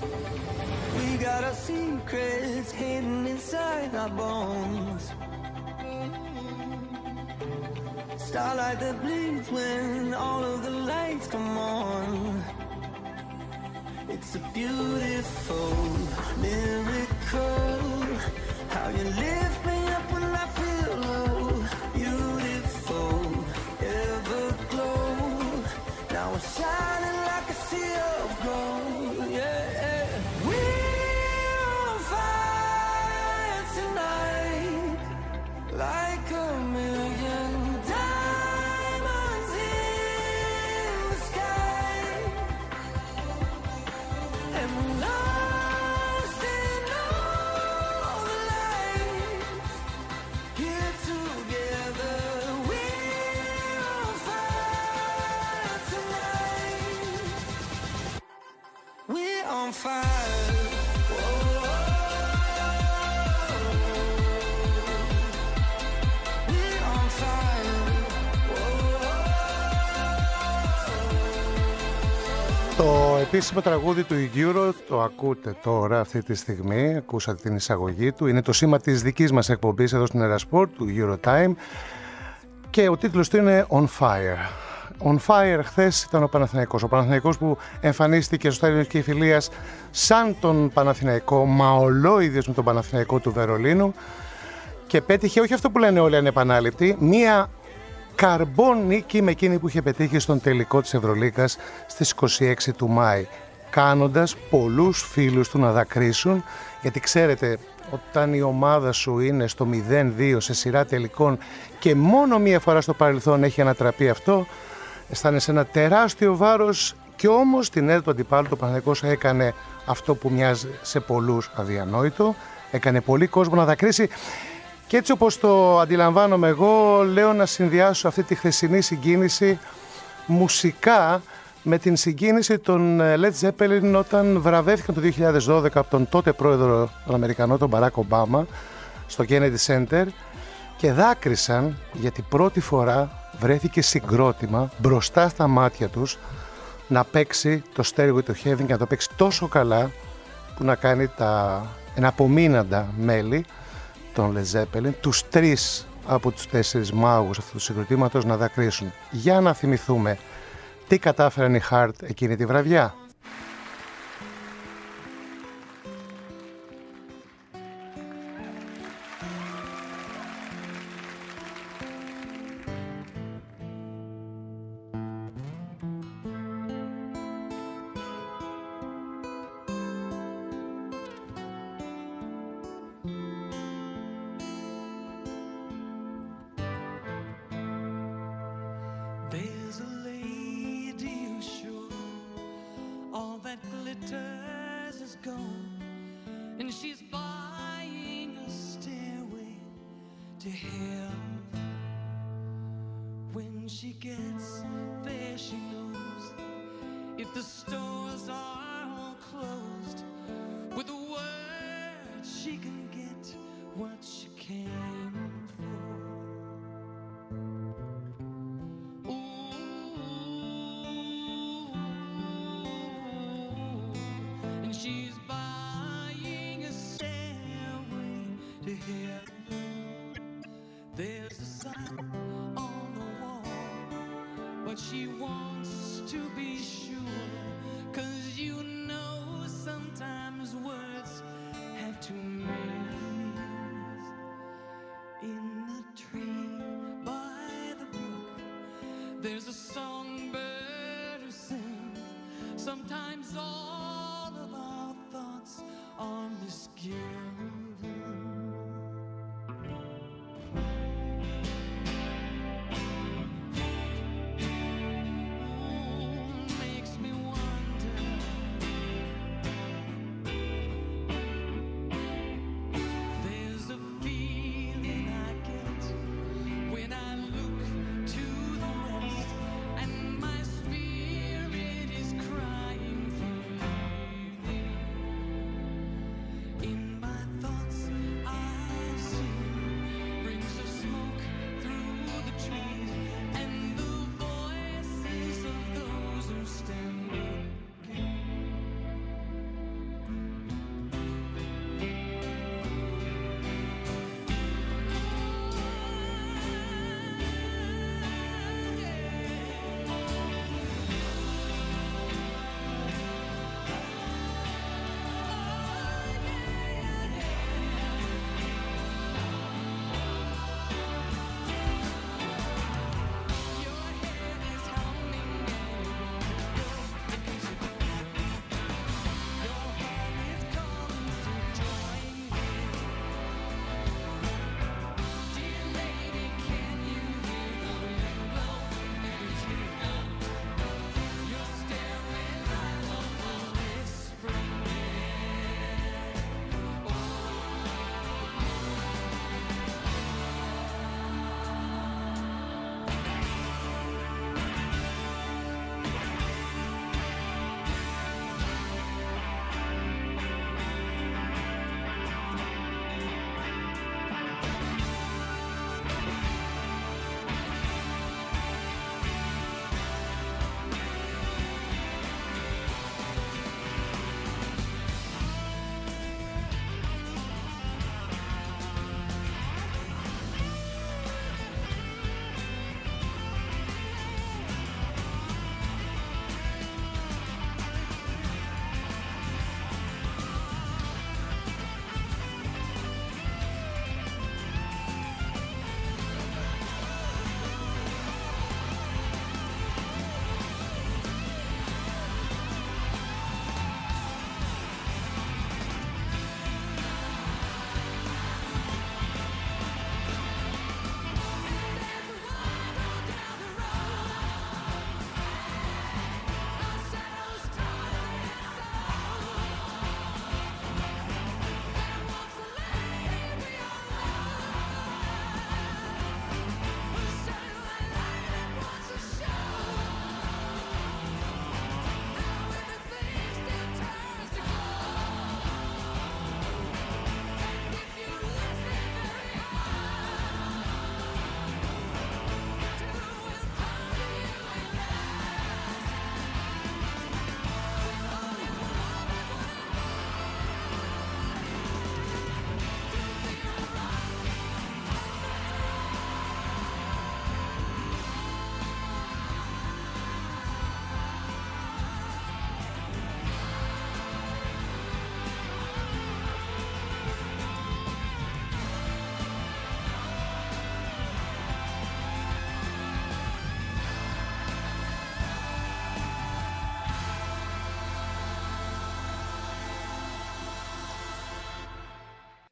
We got our secrets hidden inside our bones. Starlight that bleeds when all of the lights come on. It's a beautiful miracle. How you lift me up when I feel low. Beautiful, everglow. Now we're shining like a sea of gold. Yeah, we're on fire tonight, like a million diamonds in the sky. And we're lost in all the lights, here together. We're on fire tonight. We're on fire. Whoa. We're on fire. Το επίσημο τραγούδι του Euro το ακούτε τώρα αυτή τη στιγμή, ακούσατε την εισαγωγή του, είναι το σήμα της δικής μας εκπομπής εδώ στην Erasport του Eurotime και ο τίτλος του είναι On Fire. On Fire χθες ήταν ο Παναθηναϊκός που εμφανίστηκε στο στάδιο της Κηφιλίας σαν τον Παναθηναϊκό, μα ολόιδιος με τον Παναθηναϊκό του Βερολίνου και πέτυχε όχι αυτό που λένε όλοι ανεπανάληπτη, μία καρμπόν νίκη με εκείνη που είχε πετύχει στον τελικό της Ευρωλίγκας στις 26 του Μάη, κάνοντας πολλούς φίλους του να δακρύσουν, γιατί ξέρετε όταν η ομάδα σου είναι στο 0-2 σε σειρά τελικών και μόνο μία φορά στο παρελθόν έχει ανατραπεί αυτό, αισθάνεσαι ένα τεράστιο βάρος και όμως στην έδρα του αντιπάλου το Παναθηναϊκός έκανε αυτό που μοιάζει σε πολλούς αδιανόητο, έκανε πολύ κόσμο να δακρύσει. Και έτσι όπως το αντιλαμβάνομαι εγώ, λέω να συνδυάσω αυτή τη χθεσινή συγκίνηση μουσικά με την συγκίνηση των Led Zeppelin όταν βραβεύτηκαν το 2012 από τον τότε πρόεδρο τον Αμερικανό, τον Μπαράκ Ομπάμα, στο Kennedy Center και δάκρυσαν γιατί πρώτη φορά βρέθηκε συγκρότημα μπροστά στα μάτια τους να παίξει το Stairway to Heaven και να το παίξει τόσο καλά που να κάνει τα εναπομείναντα μέλη των Led Zeppelin, τους 3 από τους 4 μάγους αυτού του συγκροτήματος να δακρύσουν. Για να θυμηθούμε τι κατάφεραν οι Heart εκείνη τη βραδιά.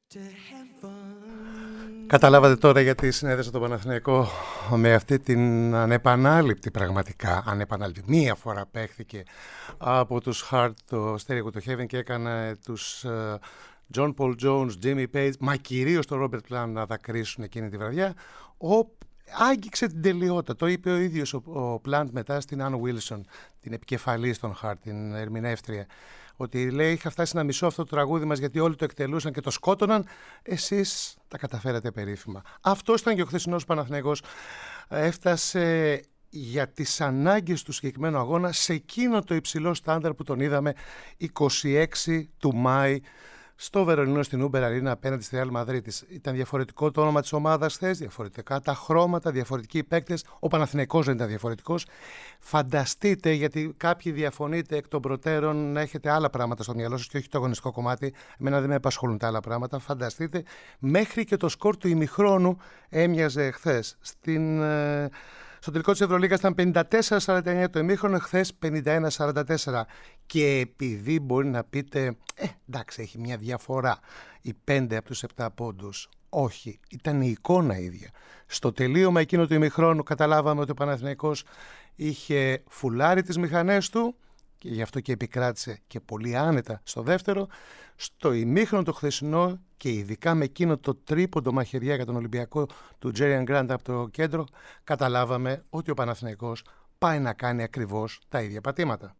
Καταλάβατε τώρα γιατί συνέδεσα τον Παναθηναϊκό με αυτή την ανεπανάληπτη, πραγματικά ανεπανάληπτη. Μία φορά παίχθηκε από τους Heart το Stairway to Heaven και έκανε τους John Paul Jones, Jimmy Page, μα κυρίως τον Robert Plant να δακρύσουν εκείνη τη βραδιά. Άγγιξε την τελειότητα. Το είπε ο ίδιος ο Plant μετά στην Ann Wilson, την επικεφαλής των Heart, την ερμηνεύτρια. Ότι λέει είχα φτάσει να μισώ αυτό το τραγούδι μας γιατί όλοι το εκτελούσαν και το σκότωναν. Εσείς τα καταφέρατε περίφημα. Αυτό ήταν και ο χθεσινός Παναθηναϊκός. Έφτασε για τις ανάγκες του συγκεκριμένου αγώνα σε εκείνο το υψηλό στάνταρ που τον είδαμε 26 του Μάη στο Βερολίνο στην Uber Arena απέναντι στη Real Madrid. Ήταν διαφορετικό το όνομα της ομάδας χθες, διαφορετικά τα χρώματα, διαφορετικοί οι παίκτες. Ο Παναθηναϊκός δεν ήταν διαφορετικός. Φανταστείτε, γιατί κάποιοι διαφωνείτε εκ των προτέρων να έχετε άλλα πράγματα στο μυαλό σας και όχι το αγωνιστικό κομμάτι. Εμένα δεν με απασχολούν τα άλλα πράγματα. Φανταστείτε, μέχρι και το σκορ του ημιχρόνου έμοιαζε χθες. Στο τελικό της Ευρωλίγκας ήταν 54-49 το ημίχρονο, χθες 51-44. Και επειδή μπορεί να πείτε, εντάξει, έχει μια διαφορά οι 5 από τους 7 πόντους. Όχι, ήταν η εικόνα ίδια. Στο τελείωμα εκείνο του ημιχρόνου καταλάβαμε ότι ο Παναθηναϊκός είχε φουλάρει τις μηχανές του και γι' αυτό και επικράτησε και πολύ άνετα στο δεύτερο. Στο ημίχρονο το χθεσινό και ειδικά με εκείνο το τρίποντο μαχαιριά για τον Ολυμπιακό του Τζέριαν Γκραντ από το κέντρο, καταλάβαμε ότι ο Παναθηναϊκός πάει να κάνει ακριβώς τα ίδια πατήματα.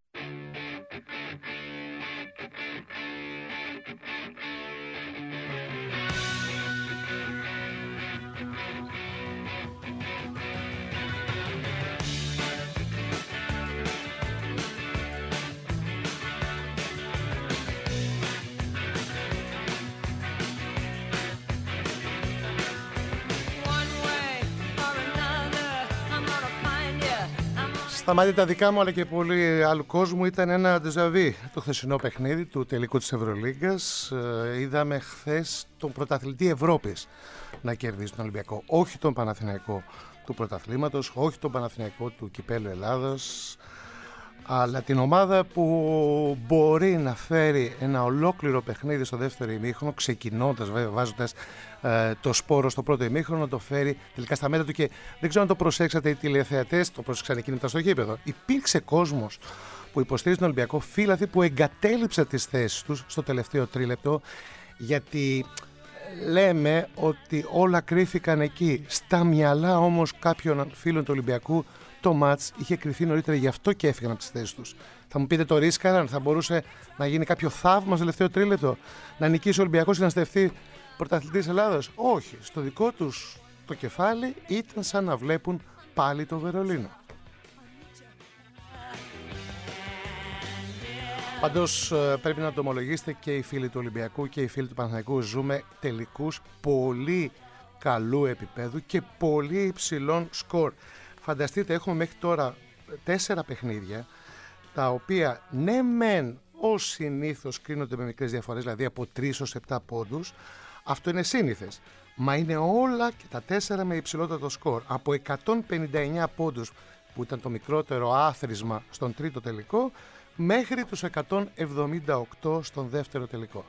Στα μάτια τα δικά μου αλλά και πολύ άλλου κόσμου ήταν ένα ντεζαβί το χθεσινό παιχνίδι του τελικού της Ευρωλίγκας. Είδαμε χθες τον πρωταθλητή Ευρώπης να κερδίσει τον Ολυμπιακό. Όχι τον Παναθηναϊκό του πρωταθλήματος, όχι τον Παναθηναϊκό του Κυπέλλου Ελλάδος, αλλά την ομάδα που μπορεί να φέρει ένα ολόκληρο παιχνίδι στο δεύτερο ημίχρονο, ξεκινώντας βέβαια, βάζοντας το σπόρο στο πρώτο ημίχρονο, να το φέρει τελικά στα μέτρα του. Και δεν ξέρω αν το προσέξατε οι τηλεθεατές, το πρόσεξαν εκείνοι που ήταν στο γήπεδο. Υπήρξε κόσμος που υποστήριζε τον Ολυμπιακό, φίλαθλοι που εγκατέλειψαν τις θέσεις τους στο τελευταίο τρίλεπτο, γιατί λέμε ότι όλα κρύφηκαν εκεί. Στα μυαλά όμως κάποιων φίλων του Ολυμπιακού το μάτς είχε κρυφθεί νωρίτερα, γι' αυτό και έφυγαν από τις θέσεις τους. Θα μου πείτε, το ρίσκαραν, θα μπορούσε να γίνει κάποιο θαύμα στο τελευταίο τρίλεπτο, να νικήσει ο Ολυμπιακός και να στεφθεί πρωταθλητής Ελλάδας? Όχι. Στο δικό τους το κεφάλι ήταν σαν να βλέπουν πάλι το Βερολίνο. Πάντως πρέπει να το ομολογήσετε, και οι φίλοι του Ολυμπιακού και οι φίλοι του Παναθηναϊκού ζούμε τελικούς πολύ καλού επίπεδου και πολύ υψηλών σκορ. Φανταστείτε, έχουμε μέχρι τώρα 4 παιχνίδια, τα οποία ναι μεν ως συνήθως κρίνονται με μικρές διαφορές, δηλαδή από 3 ως 7 πόντους. Αυτό είναι σύνηθες. Μα είναι όλα και τα 4 με υψηλότερο σκορ. Από 159 πόντους που ήταν το μικρότερο άθροισμα στον τρίτο τελικό, μέχρι τους 178 στον δεύτερο τελικό.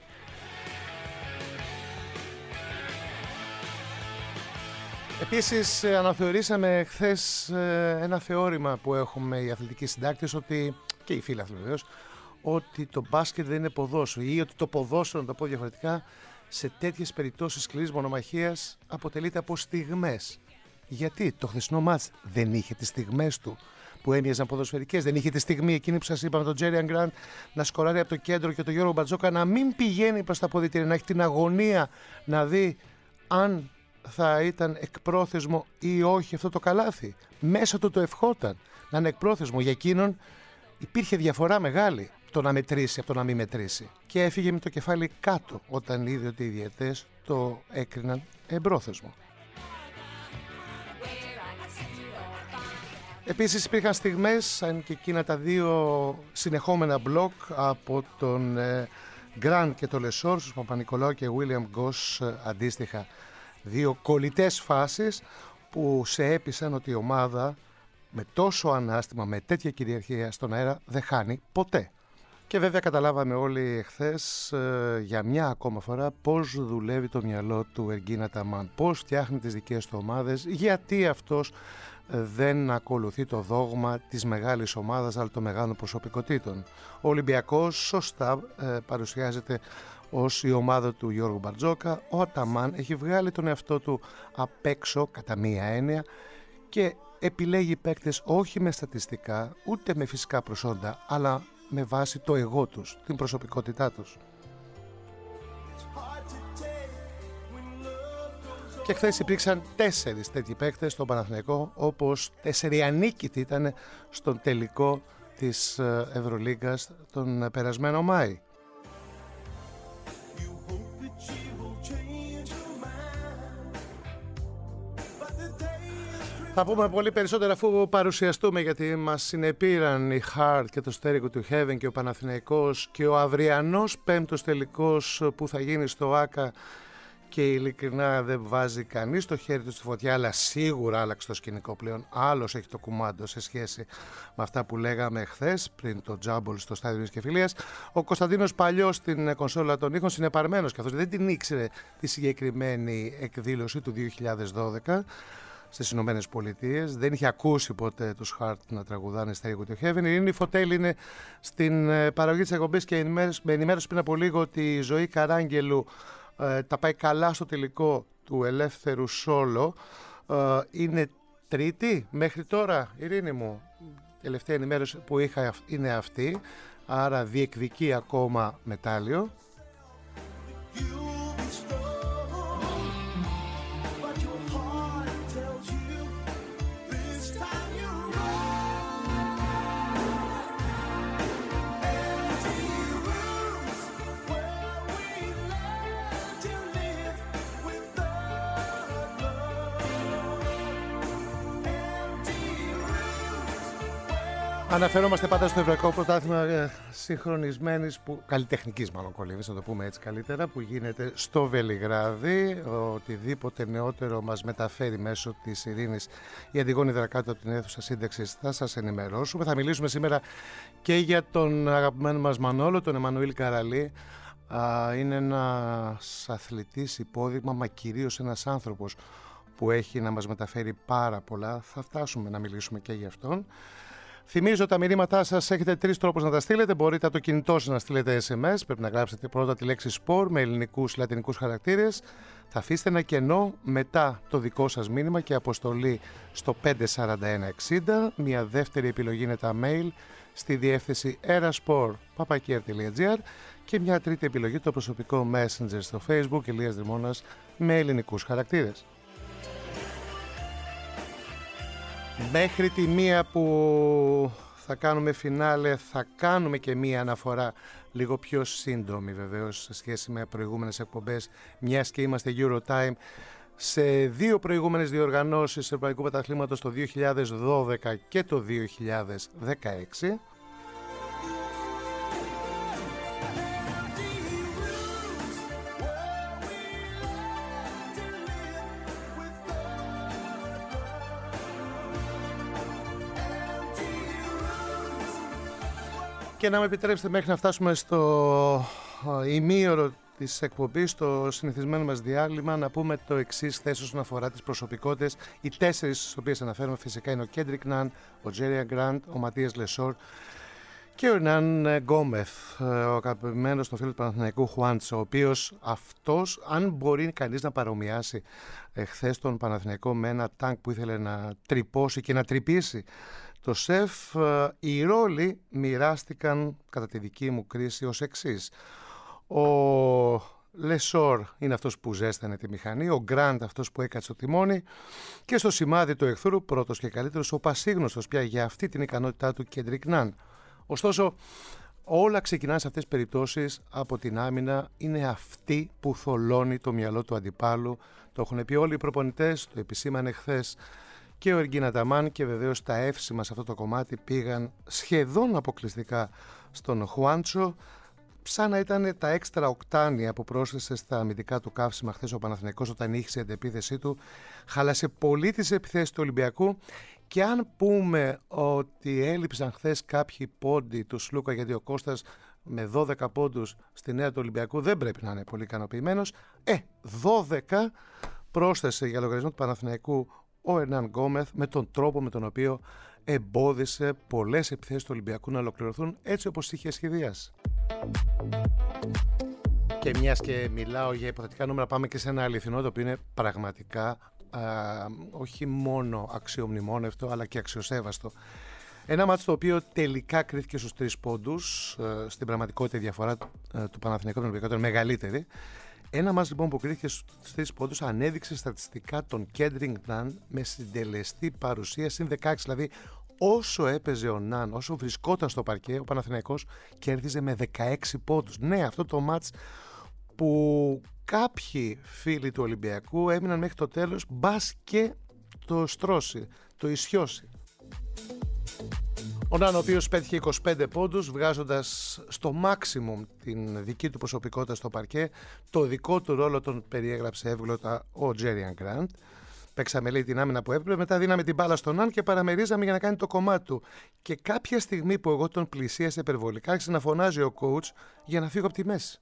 Επίσης αναθεωρήσαμε χθες ένα θεώρημα που έχουμε οι αθλητικοί συντάκτες, ότι, και οι φίλοι βεβαίως, ότι το μπάσκετ δεν είναι ποδόσφαιρο, ή ότι το ποδόσφαιρο, να το πω διαφορετικά, σε τέτοιες περιπτώσεις σκληρής μονομαχίας αποτελείται από στιγμές. Γιατί το χθεσινό μάτς δεν είχε τις στιγμές του που έμοιαζαν ποδοσφαιρικές? Δεν είχε τη στιγμή εκείνη που σας είπαμε, τον Τζέριαν Γκραντ να σκοράρει από το κέντρο και τον Γιώργο Μπατζόκα να μην πηγαίνει προς τα αποδυτήρια, να έχει την αγωνία να δει αν θα ήταν εκπρόθεσμο ή όχι αυτό το καλάθι? Μέσα του το ευχόταν να είναι εκπρόθεσμο. Για εκείνον υπήρχε διαφορά μεγάλη το να μετρήσει από το να μην μετρήσει, και έφυγε με το κεφάλι κάτω όταν είδε ότι οι διαιτές το έκριναν εμπρόθεσμο. Επίσης υπήρχαν στιγμές, αν και εκείνα τα 2 συνεχόμενα μπλοκ από τον Γκραντ και τον Λεσόρ, στους Παπα-Νικολάου και Βίλιαμ Γκος αντίστοιχα, 2 κολλητές φάσεις που σε έπεισαν ότι η ομάδα με τόσο ανάστημα, με τέτοια κυριαρχία στον αέρα, δεν χάνει ποτέ. Και βέβαια καταλάβαμε όλοι εχθές για μια ακόμα φορά πώς δουλεύει το μυαλό του Εργκίν Αταμάν, πώς φτιάχνει τις δικές του ομάδες, γιατί αυτός δεν ακολουθεί το δόγμα της μεγάλης ομάδας αλλά των μεγάλων προσωπικότητων. Ο Ολυμπιακός σωστά παρουσιάζεται ως η ομάδα του Γιώργου Μπαρτζόκα. Ο Αταμάν έχει βγάλει τον εαυτό του απ' έξω κατά μία έννοια και επιλέγει παίκτες όχι με στατιστικά ούτε με φυσικά προσόντα, αλλά με βάση το εγώ τους, την προσωπικότητά τους. Και χθες υπήρξαν 4 τέτοιοι παίκτες στον Παναθηναϊκό, όπως 4 ανίκητοι ήταν στον τελικό της Ευρωλίγκας τον περασμένο Μάη. Θα πούμε πολύ περισσότερα αφού παρουσιαστούμε, γιατί μας συνεπήραν η Heart και το στέρικο του Heaven και ο Παναθηναϊκός και ο αυριανός 5ος τελικός που θα γίνει στο ΆΚΑ, και ειλικρινά δεν βάζει κανείς το χέρι του στη φωτιά, αλλά σίγουρα άλλαξε το σκηνικό πλέον. Άλλος έχει το κουμάντο σε σχέση με αυτά που λέγαμε χθες πριν το τζάμπολ στο στάδιο της Κεφυλίας. Ο Κωνσταντίνος Παλιός στην κονσόλα των ήχων, συνεπαρμένος, καθώς δεν την ήξερε τη συγκεκριμένη εκδήλωση του 2012 στις Ηνωμένες Πολιτείες, δεν είχε ακούσει ποτέ τους Heart να τραγουδάνε στέρικο του Heaven. Η Ειρήνη Φωτέλη είναι στην παραγωγή της εκπομπής και με ενημέρωση πριν από λίγο ότι η Ζωή Καράγγελου τα πάει καλά στο τελικό του ελεύθερου σόλο. Είναι τρίτη μέχρι τώρα, Ειρήνη μου. Τελευταία ενημέρωση που είχα είναι αυτή, άρα διεκδικεί ακόμα μετάλλιο. Αναφερόμαστε πάντα στο Ευρωπαϊκό Πρωτάθλημα συγχρονισμένης, καλλιτεχνικής μάλλον κολύβης, να το πούμε έτσι καλύτερα, που γίνεται στο Βελιγράδι. Οτιδήποτε νεότερο μας μεταφέρει μέσω της Ειρήνης η Αντιγόνη Δρακάτου από την αίθουσα σύνταξης θα σας ενημερώσουμε. Θα μιλήσουμε σήμερα και για τον αγαπημένο μας Μανόλο, τον Εμμανουήλ Καραλή. Είναι ένας αθλητής υπόδειγμα, μα κυρίως ένας άνθρωπος που έχει να μας μεταφέρει πάρα πολλά. Θα φτάσουμε να μιλήσουμε και για αυτόν. Θυμίζω τα μηνύματά σας, έχετε 3 τρόπους να τα στείλετε. Μπορείτε από το κινητό σας να στείλετε SMS, πρέπει να γράψετε πρώτα τη λέξη sport με ελληνικούς λατινικούς χαρακτήρες. Θα αφήσετε ένα κενό μετά το δικό σας μήνυμα και αποστολή στο 54160. Μια δεύτερη επιλογή είναι τα mail στη διεύθυνση erasport@gr και μια τρίτη επιλογή το προσωπικό messenger στο facebook Ηλίας Δρυμώνας με ελληνικούς χαρακτήρες. Μέχρι τη μία που θα κάνουμε φινάλε θα κάνουμε και μία αναφορά λίγο πιο σύντομη βεβαίως σε σχέση με προηγούμενες εκπομπές, μιας και είμαστε Eurotime σε 2 προηγούμενες διοργανώσεις Ευρωπαϊκού Πρωταθλήματος το 2012 και το 2016. Και να με επιτρέψετε μέχρι να φτάσουμε στο ημίωρο της εκπομπής, στο συνηθισμένο μας διάλειμμα, να πούμε το εξής θέση όσον αφορά τις προσωπικότητες. Οι 4 στις οποίες αναφέρουμε φυσικά είναι ο Κέντρικ Ναν, ο Τζέρια Γκραντ, ο Ματίας Λεσόρ και ο Ερνάν Γκόμεθ, ο αγαπημένος των φίλων του Παναθηναϊκού Χουάντσο, ο οποίος αυτός, αν μπορεί κανείς να παρομοιάσει χθες τον Παναθηναϊκό με ένα τάγκ που ήθελε να τρυπώσει και να τρυπήσει το ΣΕΦ, οι ρόλοι μοιράστηκαν κατά τη δική μου κρίση ως εξής. Ο Λεσόρ είναι αυτός που ζέστανε τη μηχανή, ο Γκραντ αυτός που έκατσε το τιμόνι και στο σημάδι του εχθρού πρώτος και καλύτερος ο πασίγνωστος πια για αυτή την ικανότητά του Κέντρικ Ναν. Ωστόσο όλα ξεκινάνε σε αυτές τις περιπτώσεις από την άμυνα, είναι αυτή που θολώνει το μυαλό του αντιπάλου, το έχουν πει όλοι οι προπονητές, το επισήμανε χθες και ο Εργκίν Αταμάν, και βεβαίως τα εύσημα σε αυτό το κομμάτι πήγαν σχεδόν αποκλειστικά στον Χουάντσο, σαν να ήταν τα έξτρα οκτάνια που πρόσθεσε στα αμυντικά του καύσιμα χθες ο Παναθηναϊκός όταν είχε την αντεπίθεσή του. Χάλασε πολύ τις επιθέσεις του Ολυμπιακού Και αν πούμε ότι έλειψαν χθες κάποιοι πόντοι του Σλούκα, γιατί ο Κώστας με 12 πόντους στη νέα του Ολυμπιακού δεν πρέπει να είναι πολύ ικανοποιημένος, 12 πρόσθεσε για λογαριασμό του Παναθηναϊκού ο Ερνάν Γκόμεθ με τον τρόπο με τον οποίο εμπόδισε πολλές επιθέσεις του Ολυμπιακού να ολοκληρωθούν έτσι όπως είχε σχεδιάσει. Και μιας και μιλάω για υποθετικά νούμερα, πάμε και σε ένα αληθινό, το οποίο είναι πραγματικά όχι μόνο αξιομνημόνευτο αλλά και αξιοσέβαστο. Ένα μάτς το οποίο τελικά κρίθηκε στους 3 πόντους. Στην πραγματικότητα η διαφορά του Παναθηναϊκού με τον Ολυμπιακό ήταν μεγαλύτερη. Ένα μάτς λοιπόν που κρίθηκε στους 3 πόντους ανέδειξε στατιστικά τον Κέντρινγκ Ναν με συντελεστή παρουσία συν 16. Δηλαδή όσο έπαιζε ο Ναν, όσο βρισκόταν στο παρκέ, ο Παναθηναϊκός κέρδιζε με 16 πόντους. Ναι, αυτό το μάτς που κάποιοι φίλοι του Ολυμπιακού έμειναν μέχρι το τέλος, μπας και το στρώσει, το ισιώσει. Ο Ναν, ο οποίος πέτυχε 25 πόντους, βγάζοντας στο maximum την δική του προσωπικότητα στο παρκέ. Το δικό του ρόλο τον περιέγραψε εύγλωτα ο Τζέριαν Γκραντ. Παίξαμε, λέει, την άμυνα που έπρεπε, μετά δίναμε την μπάλα στον Ναν και παραμερίζαμε για να κάνει το κομμάτι του. Και κάποια στιγμή που εγώ τον πλησίασα υπερβολικά, άρχισε να φωνάζει ο coach για να φύγω από τη μέση.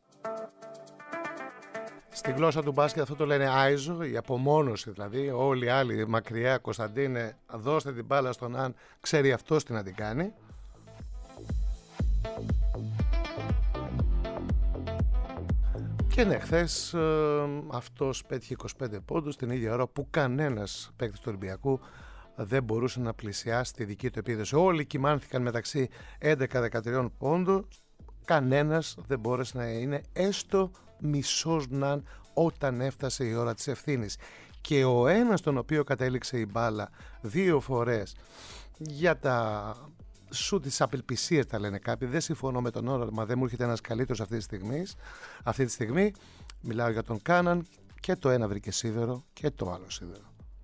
Στη γλώσσα του μπάσκετ αυτό το λένε άιζο, η απομόνωση δηλαδή. Όλοι οι άλλοι μακριά, Κωνσταντίνε, δώστε την μπάλα στον Αν, ξέρει αυτός τι να την κάνει. Και ναι, χθες αυτός πέτυχε 25 πόντους την ίδια ώρα που κανένας παίκτης του Ολυμπιακού δεν μπορούσε να πλησιάσει τη δική του επίδοση. Όλοι κυμάνθηκαν μεταξύ 11-13 πόντων. Κανένας δεν μπόρεσε να είναι έστω μισός Ναν όταν έφτασε η ώρα της ευθύνης. Και ο ένας τον οποίο κατέληξε η μπάλα 2 φορές για τα σου της απελπισίας, τα λένε κάποιοι, δεν συμφωνώ με τον όρο, μα δεν μου έρχεται ένας καλύτερος αυτή τη στιγμή. Μιλάω για τον Κάναν, και το ένα βρήκε σίδερο και το άλλο σίδερο.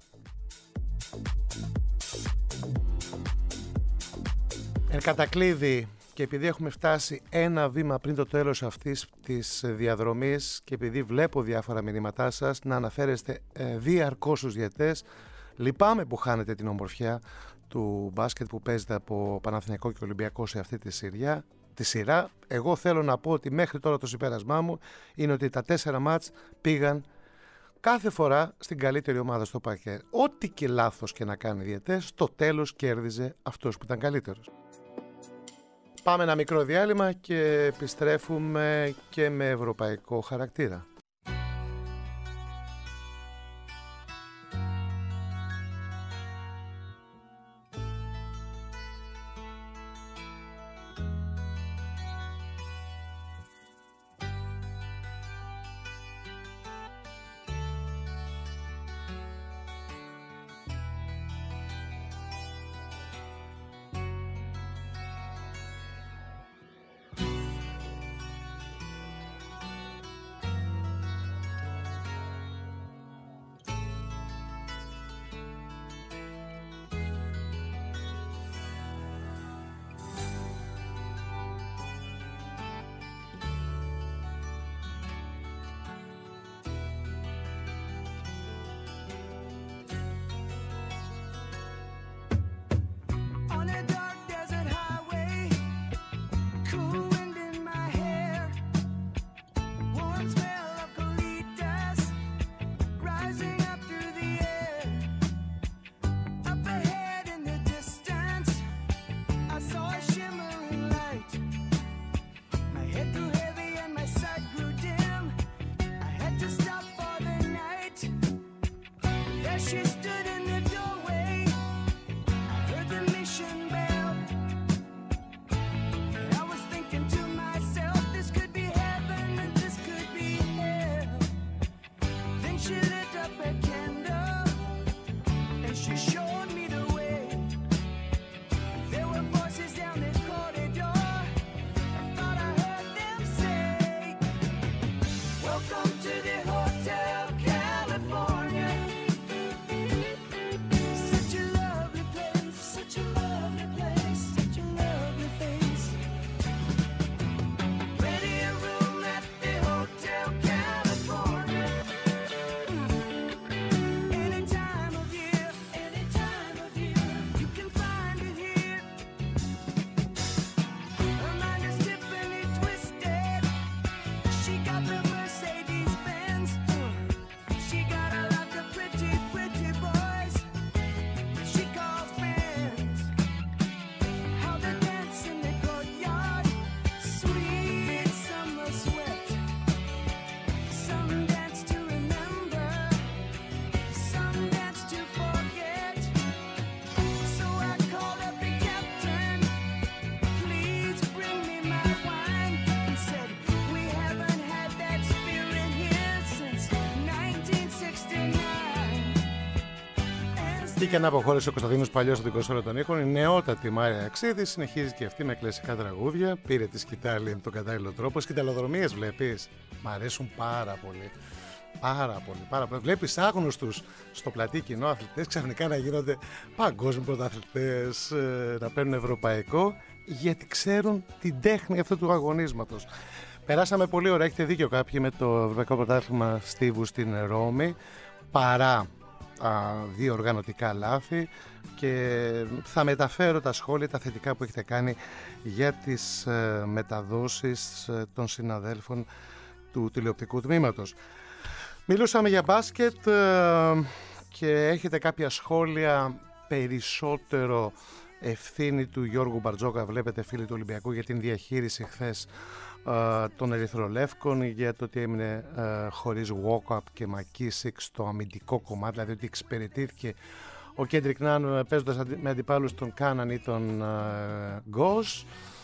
Εν κατακλείδη, και επειδή έχουμε φτάσει ένα βήμα πριν το τέλος αυτής της διαδρομής και επειδή βλέπω διάφορα μηνύματά σας να αναφέρεστε διαρκώς στους διαιτές, λυπάμαι που χάνετε την ομορφιά του μπάσκετ που παίζεται από Παναθηναϊκό και Ολυμπιακό σε αυτή τη σειρά. Εγώ θέλω να πω ότι μέχρι τώρα το συμπέρασμά μου είναι ότι τα 4 μάτς πήγαν κάθε φορά στην καλύτερη ομάδα στο παρκέ. Ό,τι και λάθος και να κάνει διαιτές, στο τέλος κέρδιζε αυτός που ήταν καλύτερος. Πάμε ένα μικρό διάλειμμα και επιστρέφουμε και με ευρωπαϊκό χαρακτήρα. Εκεί και να αποχώρησε ο Κωνσταντίνος Παλιός από την κονσόλα των ήχων, η νεότατη Μάρια Αξίδη συνεχίζει και αυτή με κλασικά τραγούδια. Πήρε τη σκητάλη με τον κατάλληλο τρόπο. Σκηταλοδρομίες βλέπεις. Μ' αρέσουν πάρα πολύ. Πάρα πολύ. Βλέπεις άγνωστους στο πλατή κοινό αθλητές ξαφνικά να γίνονται παγκόσμιοι πρωταθλητές, να παίρνουν ευρωπαϊκό, γιατί ξέρουν την τέχνη αυτού του αγωνίσματος. Περάσαμε πολύ ωραία, έχετε δίκιο κάποιοι, με το Ευρωπαϊκό Πρωτάθλημα Στίβου στην Ρώμη, παρά δύο οργανωτικά λάθη, και θα μεταφέρω τα σχόλια, τα θετικά που έχετε κάνει για τις μεταδόσεις των συναδέλφων του τηλεοπτικού τμήματος. Μιλούσαμε για μπάσκετ και έχετε κάποια σχόλια, περισσότερο ευθύνη του Γιώργου Μπαρτζόκα, βλέπετε φίλοι του Ολυμπιακού, για την διαχείριση χθες των Ερυθρολεύκων, για το ότι έμεινε χωρίς walk-up και Μακίσικ στο αμυντικό κομμάτι, δηλαδή ότι εξυπηρετήθηκε ο Κέντρικ Νάν παίζοντας με αντιπάλους τον Κάναν ή τον Γκος,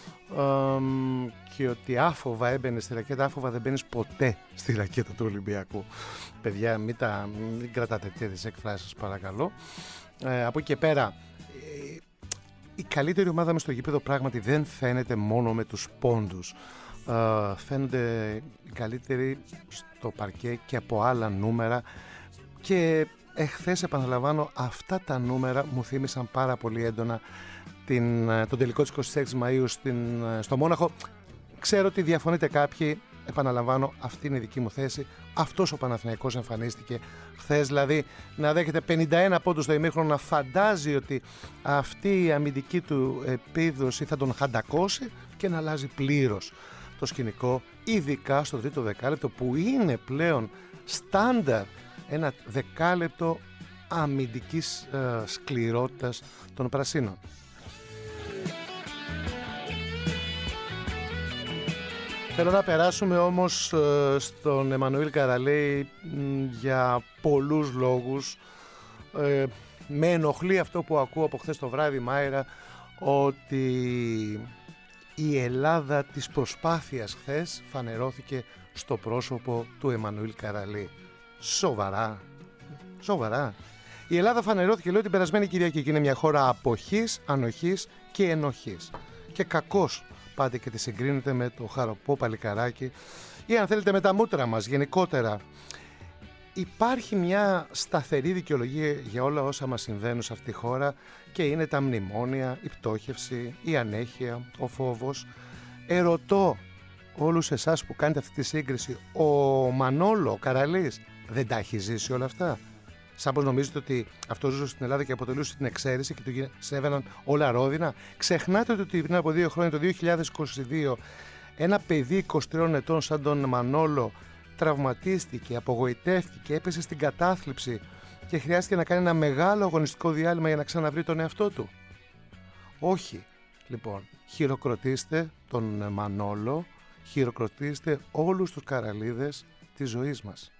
και ότι άφοβα έμπαινε στη ρακέτα. Άφοβα δεν μπαίνεις ποτέ στη ρακέτα του Ολυμπιακού. Παιδιά, μην κρατάτε τέτοιες εκφράσεις σας παρακαλώ. Από εκεί και πέρα, η καλύτερη ομάδα μες στο γήπεδο πράγματι δεν φαίνεται μόνο με τους πόντους. Φαίνονται οι καλύτεροι στο παρκέ και από άλλα νούμερα, και εχθές, επαναλαμβάνω, αυτά τα νούμερα μου θύμισαν πάρα πολύ έντονα τον τελικό της 26 Μαΐου στο Μόναχο. Ξέρω ότι διαφωνείτε κάποιοι, επαναλαμβάνω, αυτή είναι η δική μου θέση. Αυτός ο Παναθηναϊκός εμφανίστηκε χθες, δηλαδή να δέχεται 51 πόντους στο ημίχρονο, να φαντάζει ότι αυτή η αμυντική του επίδοση θα τον χαντακώσει και να αλλάζει πλήρως το σκηνικό, ειδικά στο τρίτο δεκάλεπτο που είναι πλέον στάνταρ ένα δεκάλεπτο αμυντικής σκληρότητας των πρασίνων. Θέλω να περάσουμε όμως στον Εμμανουήλ Καραλέη για πολλούς λόγους. Με ενοχλεί αυτό που ακούω από χθες το βράδυ, Μάιρα, ότι η Ελλάδα της προσπάθειας χθες φανερώθηκε στο πρόσωπο του Εμμανουήλ Καραλέη. Σοβαρά. Η Ελλάδα φανερώθηκε, λέω, την περασμένη Κυριακή, και είναι μια χώρα αποχής, ανοχής και ενοχής. Και κακώς πάτε και τη συγκρίνετε με το χαροπό παλικαράκι, ή αν θέλετε με τα μούτρα μας γενικότερα. Υπάρχει μια σταθερή δικαιολογία για όλα όσα μας συμβαίνουν σε αυτή τη χώρα, και είναι τα μνημόνια, η πτώχευση, η ανέχεια, ο φόβος. Ερωτώ όλους εσάς που κάνετε αυτή τη σύγκριση, ο Μανόλο, ο Καραλής, δεν τα έχει ζήσει όλα αυτά? Σαν πως νομίζετε ότι αυτό ζούσε στην Ελλάδα και αποτελούσε την εξαίρεση και του συνέβαιναν όλα ρόδινα? Ξεχνάτε ότι πριν από 2 χρόνια, το 2022, ένα παιδί 23 ετών σαν τον Μανόλο τραυματίστηκε, απογοητεύτηκε, έπεσε στην κατάθλιψη και χρειάστηκε να κάνει ένα μεγάλο αγωνιστικό διάλειμμα για να ξαναβρει τον εαυτό του. Όχι. Λοιπόν, χειροκροτήστε τον Μανόλο, χειροκροτήστε όλους τους Καραλίδες της ζωής μας.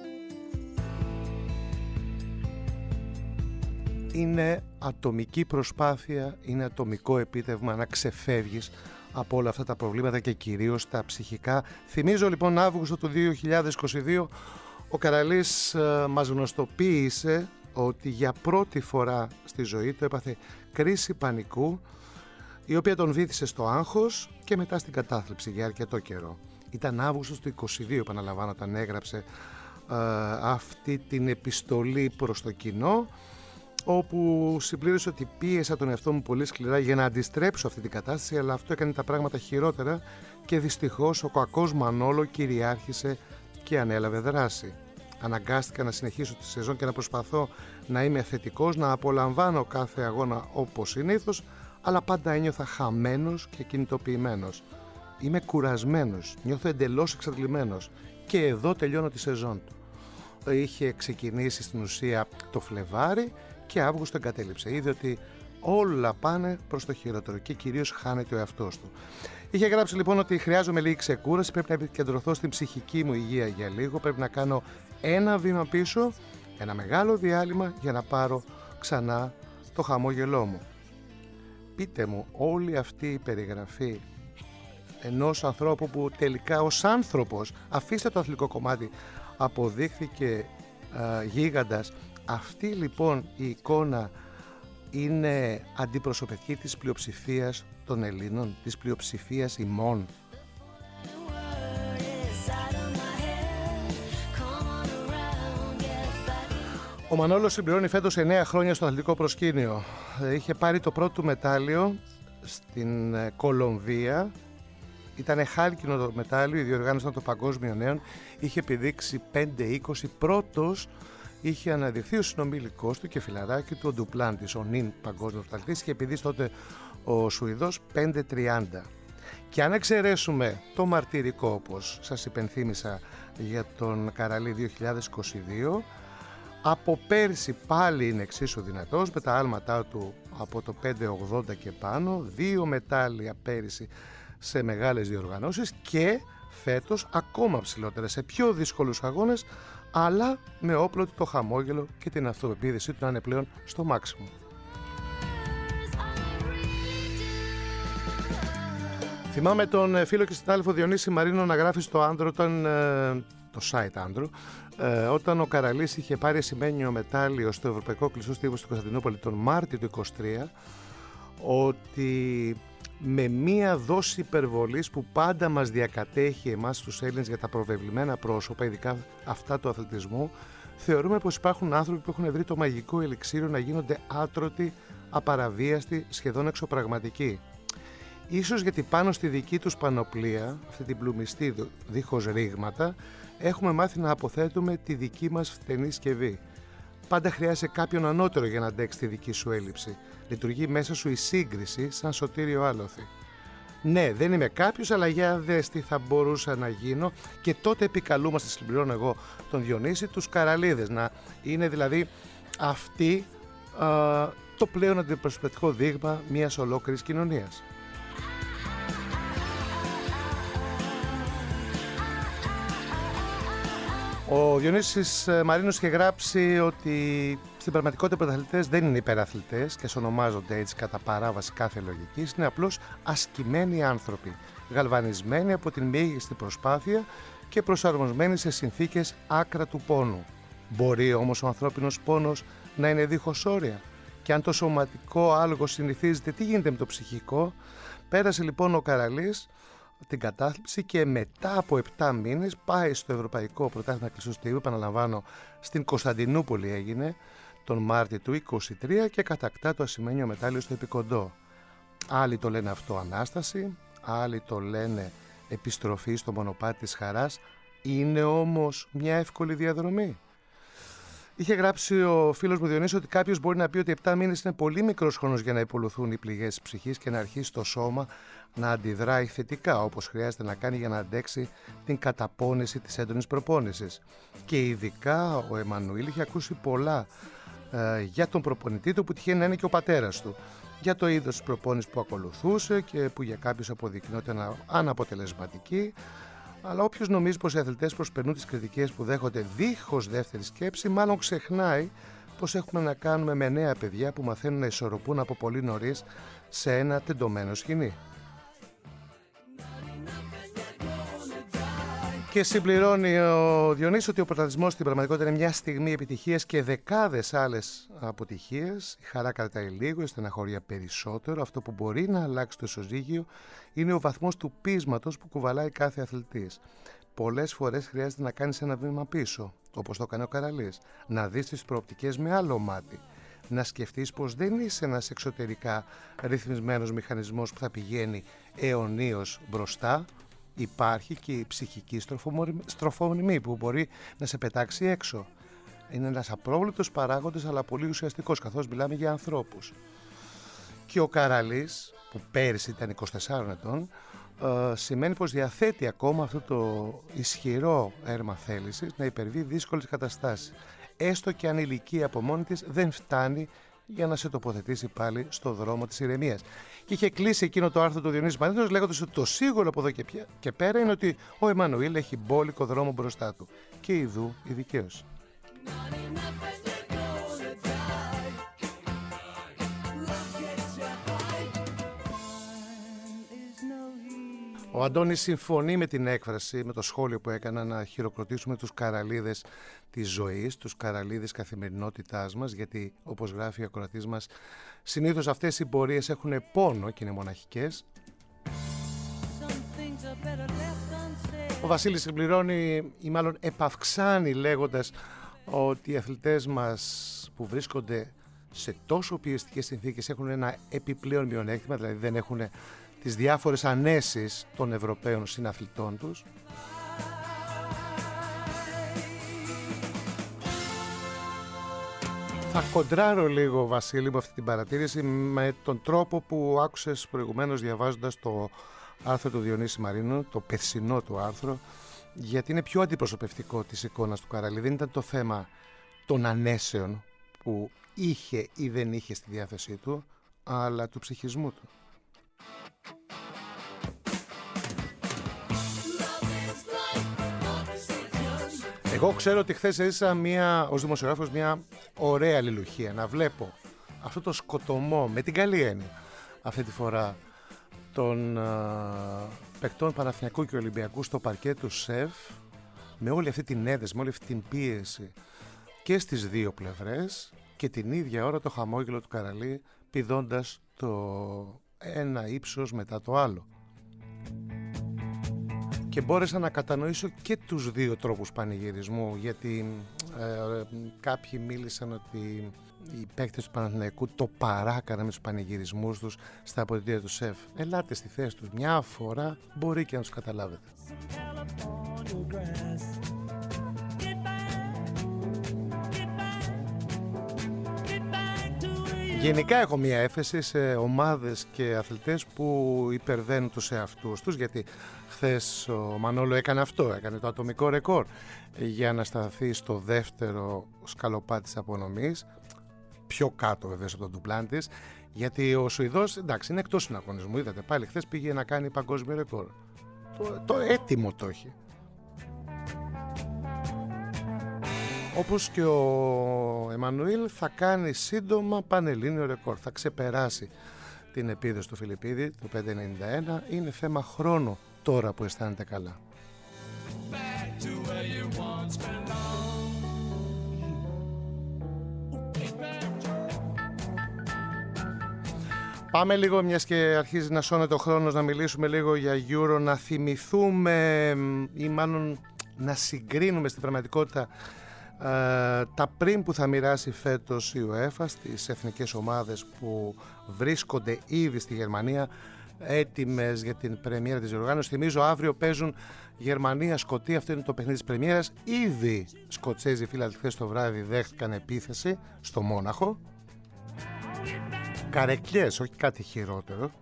Είναι ατομική προσπάθεια, είναι ατομικό επίτευγμα να ξεφεύγεις από όλα αυτά τα προβλήματα και κυρίως τα ψυχικά. Θυμίζω λοιπόν Αύγουστο του 2022 ο Καραλής μας γνωστοποίησε ότι για πρώτη φορά στη ζωή του έπαθε κρίση πανικού, η οποία τον βύθισε στο άγχος και μετά στην κατάθλιψη για αρκετό καιρό. Ήταν Αύγουστος του 2022, επαναλαμβάνω, όταν έγραψε αυτή την επιστολή προς το κοινό, όπου συμπλήρωσε ότι πίεσα τον εαυτό μου πολύ σκληρά για να αντιστρέψω αυτή την κατάσταση, αλλά αυτό έκανε τα πράγματα χειρότερα και δυστυχώς ο κακός Μανόλο κυριάρχησε και ανέλαβε δράση. Αναγκάστηκα να συνεχίσω τη σεζόν και να προσπαθώ να είμαι θετικός, να απολαμβάνω κάθε αγώνα όπως συνήθως, αλλά πάντα ένιωθα χαμένος και κινητοποιημένος. Είμαι κουρασμένος, νιώθω εντελώς εξαντλημένος, και εδώ τελειώνω τη σεζόν του. Είχε ξεκινήσει στην ουσία το Φλεβάρι και Αύγουστο εγκατέλειψε. Είδε ότι όλα πάνε προς το χειρότερο και κυρίως χάνεται ο εαυτός του. Είχε γράψει λοιπόν ότι χρειάζομαι λίγη ξεκούραση, πρέπει να επικεντρωθώ στην ψυχική μου υγεία για λίγο, πρέπει να κάνω ένα βήμα πίσω, ένα μεγάλο διάλειμμα για να πάρω ξανά το χαμόγελό μου. Πείτε μου, όλη αυτή η περιγραφή ενός ανθρώπου που τελικά ως άνθρωπος, αφήστε το αθλητικό κομμάτι, αποδείχθηκε γίγαντας, αυτή λοιπόν η εικόνα είναι αντιπροσωπευτική της πλειοψηφίας των Ελλήνων, της πλειοψηφίας ημών? Ο Μανόλος συμπληρώνει φέτος 9 χρόνια στο αθλητικό προσκήνιο. Είχε πάρει το πρώτο μετάλλιο στην Κολομβία. Ήταν χάλκινο το μετάλλιο, η διοργάνωση ήταν το Παγκόσμιο Νέων. Είχε επιδείξει 5-20. Πρώτος είχε αναδειχθεί ο συνομιλικός του και φιλαράκι του, ο Ντουπλάντης, ο νυν παγκόσμιος πρωταθλητής. Είχε επιδείξει τότε ο Σουηδός 5-30. Και αν εξαιρέσουμε το μαρτυρικό, όπως σας υπενθύμησα, για τον Καραλή 2022, από πέρσι πάλι είναι εξίσου δυνατός, με τα άλματά του από το 5.80 και πάνω, 2 μετάλλια πέρσι σε μεγάλες διοργανώσεις και φέτος ακόμα ψηλότερα σε πιο δύσκολους αγώνες, αλλά με όπλο το χαμόγελο και την αυτοπεποίθησή του να είναι πλέον στο μάξιμο. Θυμάμαι τον φίλο και συνάδελφο Διονύση Μαρίνο να γράφει στο Άντρο, το site Άντρο, όταν ο Καραλής είχε πάρει ασημένιο μετάλλιο στο Ευρωπαϊκό Κλειστό Στίβο στην Κωνσταντινούπολη τον Μάρτιο του 2023, ότι με μία δόση υπερβολής που πάντα μας διακατέχει εμάς τους Έλληνες για τα προβεβλημένα πρόσωπα, ειδικά αυτά του αθλητισμού, θεωρούμε πως υπάρχουν άνθρωποι που έχουν βρει το μαγικό ελιξίριο να γίνονται άτρωτοι, απαραβίαστοι, σχεδόν εξωπραγματικοί. Ίσως γιατί πάνω στη δική τους πανοπλία, αυτή την πλουμιστή δίχως ρήγματα, έχουμε μάθει να αποθέτουμε τη δική μας φτηνή σκευή. Πάντα χρειάζεται κάποιον ανώτερο για να αντέξει τη δική σου έλλειψη. Λειτουργεί μέσα σου η σύγκριση σαν σωτήριο άλοθη. Ναι, δεν είμαι κάποιος, αλλά για δες τι θα μπορούσα να γίνω. Και τότε επικαλούμαστε, συμπληρώνω εγώ τον Διονύση, τους Καραλίδες. Να είναι δηλαδή αυτοί το πλέον αντιπροσωπευτικό δείγμα μιας ολόκληρης κοινωνίας. Ο Διονύσης Μαρίνος είχε γράψει ότι στην πραγματικότητα οι πρωταθλητές δεν είναι υπεραθλητές και ονομάζονται έτσι κατά παράβαση κάθε λογικής, είναι απλώς ασκημένοι άνθρωποι, γαλβανισμένοι από την μέγιστη προσπάθεια και προσαρμοσμένοι σε συνθήκες άκρα του πόνου. Μπορεί όμως ο ανθρώπινος πόνος να είναι δίχως όρια? Και αν το σωματικό άλογο συνηθίζεται, τι γίνεται με το ψυχικό? Πέρασε λοιπόν ο Καραλής την κατάθλιψη και μετά από 7 μήνες πάει στο Ευρωπαϊκό Πρωτάθλημα Κλειστού Στίβου, επαναλαμβάνω στην Κωνσταντινούπολη έγινε τον Μάρτιο του 2023 και κατακτά το ασημένιο μετάλλιο στο επικοντό. Άλλοι το λένε αυτό Ανάσταση, άλλοι το λένε επιστροφή στο μονοπάτι της χαράς. Είναι όμως μια εύκολη διαδρομή? Είχε γράψει ο φίλος μου Διονύσης ότι κάποιος μπορεί να πει ότι 7 μήνες είναι πολύ μικρός χρόνος για να υπολουθούν οι πληγές της ψυχής και να αρχίσει το σώμα να αντιδράει θετικά όπως χρειάζεται να κάνει για να αντέξει την καταπώνηση της έντονης προπόνησης. Και ειδικά ο Εμμανουήλ είχε ακούσει πολλά για τον προπονητή του που τυχαίνει να είναι και ο πατέρας του, για το είδος της προπόνησης που ακολουθούσε και που για κάποιους αποδεικνύεται αναποτελεσματική. Αλλά όποιος νομίζει πως οι αθλητές προσπερνούν τις κριτικές που δέχονται δίχως δεύτερη σκέψη, μάλλον ξεχνάει πως έχουμε να κάνουμε με νέα παιδιά που μαθαίνουν να ισορροπούν από πολύ νωρίς σε ένα τεντωμένο σκηνή. Και συμπληρώνει ο Διονύσης ότι ο πρωταθλητισμός στην πραγματικότητα είναι μια στιγμή επιτυχίας και δεκάδες άλλες αποτυχίες. Η χαρά κρατάει λίγο, η στεναχωρία περισσότερο. Αυτό που μπορεί να αλλάξει το ισοζύγιο είναι ο βαθμός του πείσματος που κουβαλάει κάθε αθλητής. Πολλές φορές χρειάζεται να κάνεις ένα βήμα πίσω, όπως το έκανε ο Καραλής. Να δεις τις προοπτικές με άλλο μάτι. Να σκεφτείς πως δεν είσαι ένας εξωτερικά ρυθμισμένος μηχανισμός που θα πηγαίνει αιωνίως μπροστά. Υπάρχει και η ψυχική στροφομονημή που μπορεί να σε πετάξει έξω. Είναι ένας απρόβλεπτος παράγοντας, αλλά πολύ ουσιαστικός, καθώς μιλάμε για ανθρώπους. Και ο Καραλής, που πέρυσι ήταν 24 ετών, σημαίνει πως διαθέτει ακόμα αυτό το ισχυρό έρμα θέλησης να υπερβεί δύσκολες καταστάσεις. Έστω και αν η ηλικία από μόνη της δεν φτάνει για να σε τοποθετήσει πάλι στο δρόμο της ηρεμίας. Και είχε κλείσει εκείνο το άρθρο του Διονύση Μαρίνος λέγοντας ότι το σίγουρο από εδώ και πέρα είναι ότι ο Εμμανουήλ έχει μπόλικο δρόμο μπροστά του. Και ιδού η δικαίωση. Ο Αντώνης συμφωνεί με την έκφραση, με το σχόλιο που έκανα, να χειροκροτήσουμε τους καραλίδες της ζωής, τους καραλίδες καθημερινότητάς μας, γιατί όπως γράφει ο ακροατής μας, συνήθως αυτές οι πορείες έχουν πόνο και είναι μοναχικές. Ο Βασίλης συμπληρώνει ή μάλλον επαυξάνει λέγοντας ότι οι αθλητές μας που βρίσκονται σε τόσο πιεστικές συνθήκες έχουν ένα επιπλέον μειονέκτημα, δηλαδή δεν έχουν τις διάφορες ανέσεις των Ευρωπαίων συναθλητών τους. Θα κοντράρω λίγο, Βασίλη, με αυτή την παρατήρηση με τον τρόπο που άκουσες προηγουμένως διαβάζοντας το άρθρο του Διονύση Μαρίνου, το περσινό του άρθρο, γιατί είναι πιο αντιπροσωπευτικό της εικόνας του Καραλή. Δεν ήταν το θέμα των ανέσεων που είχε ή δεν είχε στη διάθεσή του, αλλά του ψυχισμού του. Εγώ ξέρω ότι χθες έζησα ως δημοσιογράφος μια ωραία αλληλουχία, να βλέπω αυτό το σκοτωμό με την καλή έννοια αυτή τη φορά των παικτών Παναθηναϊκού και Ολυμπιακού στο παρκέ του ΣΕΦ, με όλη αυτή την έδεση, με όλη αυτή την πίεση και στις δύο πλευρές, και την ίδια ώρα το χαμόγελο του Καραλή πηδώντας το ένα ύψος μετά το άλλο. Και μπόρεσα να κατανοήσω και τους δύο τρόπους πανηγυρισμού, γιατί κάποιοι μίλησαν ότι οι παίκτες του Παναθηναϊκού το παράκαναν με τους πανηγυρισμούς τους στα αποδυτήρια του ΣΕΦ. Ελάτε στη θέση τους μια φορά, μπορεί και να τους καταλάβετε. Γενικά έχω μια έφεση σε ομάδες και αθλητές που υπερβαίνουν τους εαυτούς τους, γιατί χθες ο Μανόλο έκανε αυτό, έκανε το ατομικό ρεκόρ για να σταθεί στο δεύτερο σκαλοπάτι της απονομής, πιο κάτω βεβαίως από τον Ντουπλάντης, γιατί ο Σουηδός, εντάξει, είναι εκτός συναγωνισμού, είδατε πάλι χθες πήγε να κάνει παγκόσμιο ρεκόρ, το έτοιμο το έχει. Όπως και ο Εμμανουήλ θα κάνει σύντομα πανελλήνιο ρεκόρ, θα ξεπεράσει την επίδοση του Φιλιππίδη, το 5.91, είναι θέμα χρόνου τώρα που αισθάνεται καλά. Πάμε λίγο, μιας και αρχίζει να σώνεται ο χρόνος, να μιλήσουμε λίγο για Euro, να θυμηθούμε ή μάλλον να συγκρίνουμε στην πραγματικότητα τα πριν που θα μοιράσει φέτος η UEFA στις εθνικές ομάδες που βρίσκονται ήδη στη Γερμανία έτοιμες για την πρεμιέρα της διοργάνωσης. Θυμίζω αύριο παίζουν Γερμανία-Σκωτία, αυτό είναι το παιχνίδι της πρεμιέρας. Ήδη Σκοτσέζοι φίλοι χθες το βράδυ δέχτηκαν επίθεση στο Μόναχο. Καρεκλιές, όχι κάτι χειρότερο.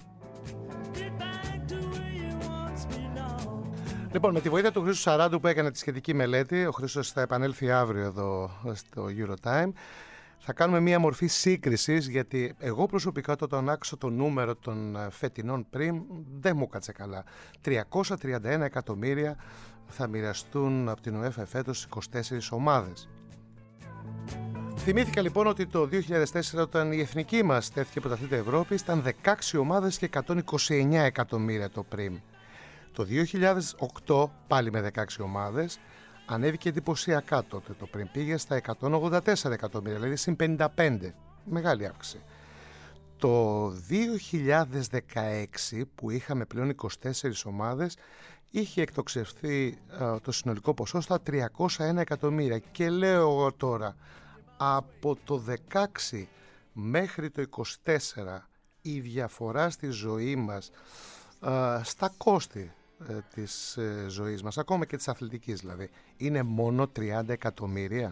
Λοιπόν, με τη βοήθεια του Χρήστου Σαράντου που έκανε τη σχετική μελέτη, ο Χρήστος θα επανέλθει αύριο εδώ στο Eurotime, θα κάνουμε μία μορφή σύγκρισης, γιατί εγώ προσωπικά όταν άκουσα το νούμερο των φετινών πριν δεν μου κάτσε καλά. 331 εκατομμύρια θα μοιραστούν από την UEFA φέτος 24 ομάδες. Θυμήθηκα λοιπόν ότι το 2004 όταν η εθνική μας τέθηκε πρωταθλήτρια Ευρώπης ήταν 16 ομάδες και 129 εκατομμύρια το πριν. Το 2008 πάλι με 16 ομάδες ανέβηκε εντυπωσιακά τότε το πριν, πήγε στα 184 εκατομμύρια, δηλαδή συν 55, μεγάλη αύξηση. Το 2016 που είχαμε πλέον 24 ομάδες είχε εκτοξευθεί το συνολικό ποσό στα 301 εκατομμύρια και λέω εγώ τώρα από το 16 μέχρι το 24 η διαφορά στη ζωή μας, στα κόστη της ζωής μας, ακόμα και της αθλητικής δηλαδή, είναι μόνο 30 εκατομμύρια.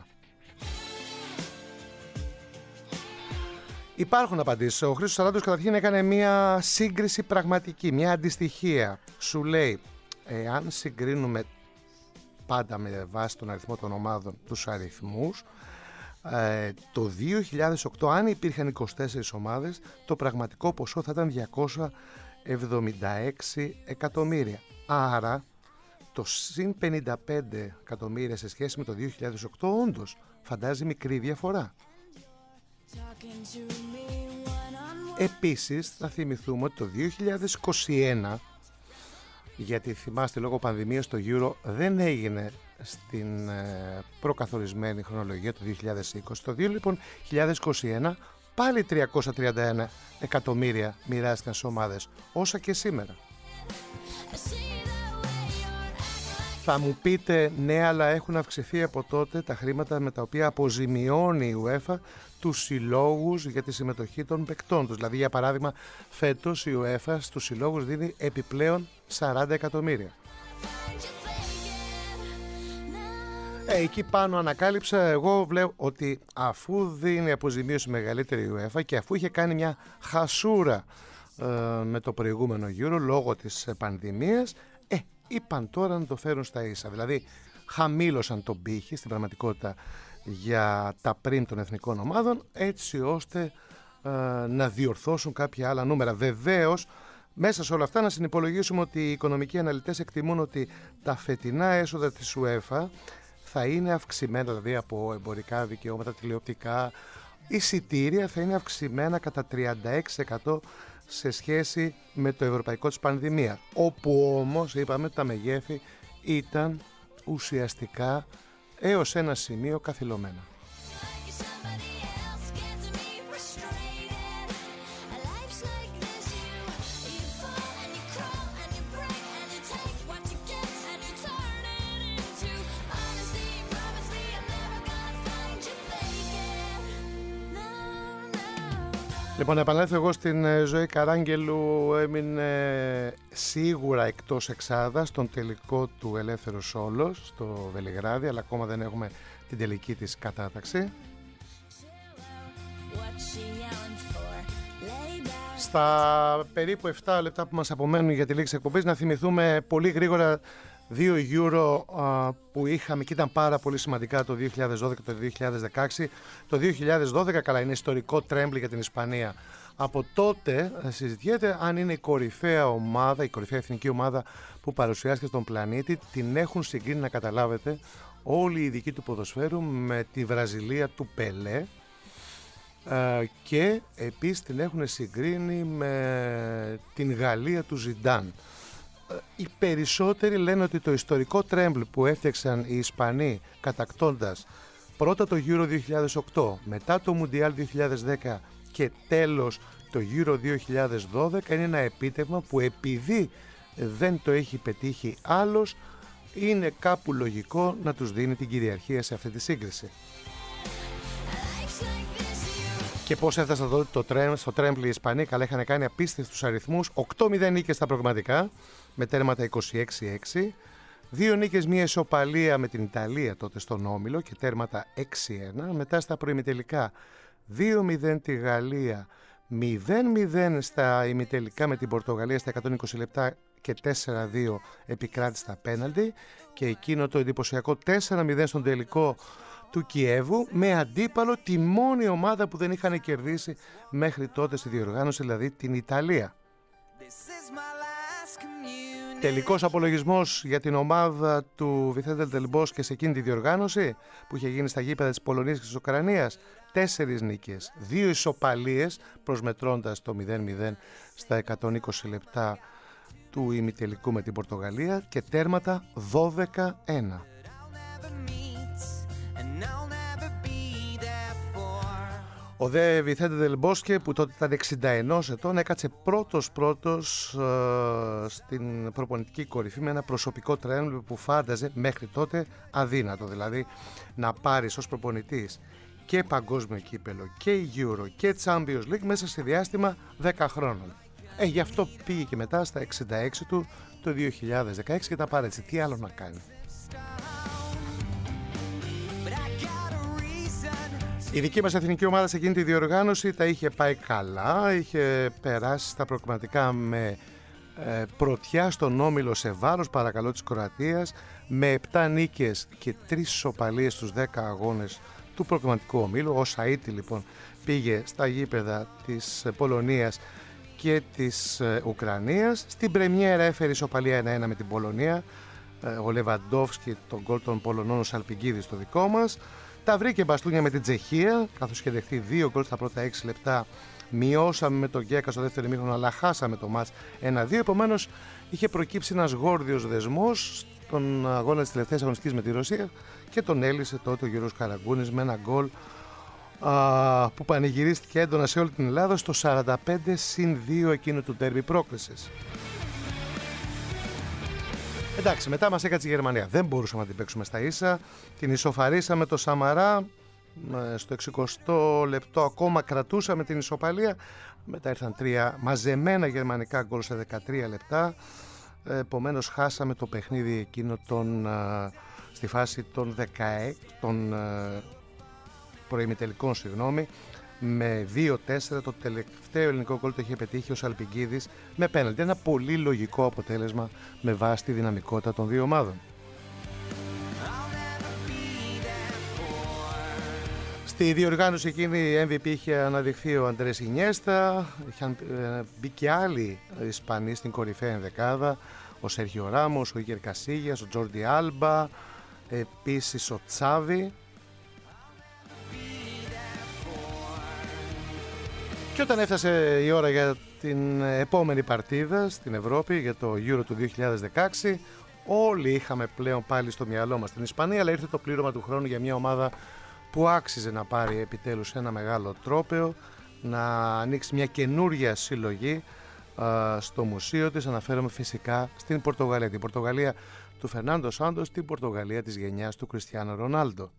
Υπάρχουν απαντήσεις. Ο Χρήστος Σαράντος καταρχήν έκανε μια σύγκριση πραγματική, μια αντιστοιχία. Σου λέει, αν συγκρίνουμε πάντα με βάση τον αριθμό των ομάδων τους αριθμούς, το 2008 αν υπήρχαν 24 ομάδες το πραγματικό ποσό θα ήταν 276 εκατομμύρια. Άρα το συν 55 εκατομμύρια σε σχέση με το 2008 όντως φαντάζει μικρή διαφορά. Επίσης θα θυμηθούμε ότι το 2021 γιατί θυμάστε λόγω πανδημίας το Euro δεν έγινε στην προκαθορισμένη χρονολογία το 2020. Το 2021 πάλι 331 εκατομμύρια μοιράστηκαν σε ομάδες, όσα και σήμερα. Θα μου πείτε ναι, αλλά έχουν αυξηθεί από τότε τα χρήματα με τα οποία αποζημιώνει η UEFA τους συλλόγους για τη συμμετοχή των παικτών τους. Δηλαδή για παράδειγμα φέτος η UEFA στους συλλόγους δίνει επιπλέον 40 εκατομμύρια. Εκεί πάνω ανακάλυψα εγώ, βλέπω ότι αφού δίνει αποζημίωση μεγαλύτερη η UEFA και αφού είχε κάνει μια χασούρα με το προηγούμενο Euro λόγω της πανδημίας, είπαν τώρα να το φέρουν στα ίσα. Δηλαδή χαμήλωσαν τον πύχη στην πραγματικότητα για τα πριν των εθνικών ομάδων, έτσι ώστε να διορθώσουν κάποια άλλα νούμερα. Βεβαίως μέσα σε όλα αυτά να συνυπολογίσουμε ότι οι οικονομικοί αναλυτές εκτιμούν ότι τα φετινά έσοδα της UEFA θα είναι αυξημένα, δηλαδή από εμπορικά δικαιώματα, τηλεοπτικά, εισιτήρια θα είναι αυξημένα κατά 36% σε σχέση με το ευρωπαϊκό της πανδημία, όπου όμως είπαμε ότι τα μεγέθη ήταν ουσιαστικά έως ένα σημείο καθυλωμένα. Λοιπόν, να επανέλθω εγώ στην Ζωή Καράγγελου. Έμεινε σίγουρα εκτός εξάδας στον τελικό του Ελεύθερου Σόλος στο Βελιγράδι, αλλά ακόμα δεν έχουμε την τελική της κατάταξη. Στα περίπου 7 λεπτά που μας απομένουν για τη λήξη εκπομπής, να θυμηθούμε πολύ γρήγορα 2 Euro που είχαμε και ήταν πάρα πολύ σημαντικά το 2012 και το 2016. Το 2012 καλά είναι ιστορικό τρέμπλι για την Ισπανία. Από τότε συζητιέται αν είναι η κορυφαία ομάδα, η κορυφαία εθνική ομάδα που παρουσιάστηκε στον πλανήτη. Την έχουν συγκρίνει, να καταλάβετε, όλοι οι ειδικοί του ποδοσφαίρου με τη Βραζιλία του Πελέ. Και επίσης την έχουν συγκρίνει με την Γαλλία του Ζιντάν. Οι περισσότεροι λένε ότι το ιστορικό τρέμπλ που έφτιαξαν οι Ισπανοί κατακτώντας πρώτα το Euro 2008, μετά το Μουντιάλ 2010 και τέλος το Euro 2012 είναι ένα επίτευγμα που επειδή δεν το έχει πετύχει άλλος, είναι κάπου λογικό να τους δίνει την κυριαρχία σε αυτή τη σύγκριση. Και πώς έφτασαν τότε στο τρέμπλ οι Ισπανοί? Καλά, είχαν κάνει απίστευτους αριθμούς. 8-0 νίκες στα προγραμματικά με τέρματα 26-6. 2 νίκες, μία ισοπαλία με την Ιταλία τότε στον Όμιλο και τέρματα 6-1. Μετά στα προημιτελικά 2-0 τη Γαλλία, 0-0 στα ημιτελικά με την Πορτογαλία στα 120 λεπτά και 4-2 επικράτηση στα πέναλτι. Και εκείνο το εντυπωσιακό 4-0 στον τελικό του Κιέβου με αντίπαλο τη μόνη ομάδα που δεν είχαν κερδίσει μέχρι τότε στη διοργάνωση, δηλαδή την Ιταλία. Τελικός απολογισμός για την ομάδα του Βιθέντε Ντελ Μπόσκε σε εκείνη τη διοργάνωση που είχε γίνει στα γήπεδα της Πολωνίας και της Ουκρανίας: 4 νίκες, 2 ισοπαλίες προσμετρώντας το 0-0 στα 120 λεπτά του ημιτελικού με την Πορτογαλία και τέρματα 12-1. Ο δε Βιθέντε Ντελ Μπόσκε, που τότε ήταν 61 ετών, έκατσε πρώτος στην προπονητική κορυφή με ένα προσωπικό τρένο που φάνταζε μέχρι τότε αδύνατο. Δηλαδή να πάρεις ως προπονητής και παγκόσμιο κύπελο και Euro και Champions League μέσα σε διάστημα 10 χρόνων. Γι' αυτό πήγε και μετά στα 66 του το 2016 και τα πάρε έτσι. Τι άλλο να κάνει. Η δική μας εθνική ομάδα σε εκείνη τη διοργάνωση τα είχε πάει καλά, είχε περάσει στα προκριματικά με πρωτιά στον Όμιλο σε βάρος παρακαλώ της Κροατίας, με 7 νίκες και 3 ισοπαλίες στους 10 αγώνες του προκριματικού ομίλου. Ο Σαΐτη λοιπόν πήγε στα γήπεδα της Πολωνίας και της Ουκρανίας. Στην πρεμιέρα έφερε ισοπαλία 1-1 με την Πολωνία, ο Λεβαντόφσκι, τον γκολ των Πολωνών, ο Σαλπιγκίδης το δικό μας. Τα βρήκε μπαστούνια με την Τσεχία, καθώς είχε δεχτεί 2 γκολ στα πρώτα 6 λεπτά Μειώσαμε με τον Γκέκα στο δεύτερο ημίχρονο, αλλά χάσαμε το μάτς 1-2. Επομένως, είχε προκύψει ένας γόρδιος δεσμός στον αγώνα της τελευταίας αγωνιστικής με τη Ρωσία και τον έλυσε τότε ο Γιώργος Καραγκούνης με ένα γκολ που πανηγυρίστηκε έντονα σε όλη την Ελλάδα στο 45-2 εκείνο του ντέρμπι πρόκρισης. Εντάξει, μετά μας έκατσε η Γερμανία. Δεν μπορούσαμε να την παίξουμε στα ίσα. Την ισοφαρίσαμε το Σαμαρά. Στο 60ο λεπτό ακόμα κρατούσαμε την ισοπαλία. Μετά ήρθαν 3 μαζεμένα γερμανικά γκολ σε 13 λεπτά. Επομένως χάσαμε το παιχνίδι εκείνο στη φάση των 16 προημιτελικών, με 2-4. Το τελευταίο ελληνικό γκολ το είχε πετύχει ο Σαλπικίδης με πέναλτι. Ένα πολύ λογικό αποτέλεσμα με βάση τη δυναμικότητα των δύο ομάδων. Στη διοργάνωση εκείνη MVP είχε αναδειχθεί ο Αντρές Ινιέστα, είχαν μπει και άλλοι Ισπανοί στην κορυφαία ενδεκάδα, ο Σέρχιο Ράμος, ο Ίγερ Κασίγιας, ο Τζόρντι Άλμπα, επίσης ο Τσάβι. Και όταν έφτασε η ώρα για την επόμενη παρτίδα στην Ευρώπη, για το Euro του 2016, όλοι είχαμε πλέον πάλι στο μυαλό μας την Ισπανία, αλλά ήρθε το πλήρωμα του χρόνου για μια ομάδα που άξιζε να πάρει επιτέλους ένα μεγάλο τρόπαιο, να ανοίξει μια καινούρια συλλογή στο μουσείο της. Αναφέρομαι φυσικά στην Πορτογαλία, την Πορτογαλία του Φερνάντο Σάντος, την Πορτογαλία της γενιάς του Κριστιάνο Ρονάλντο.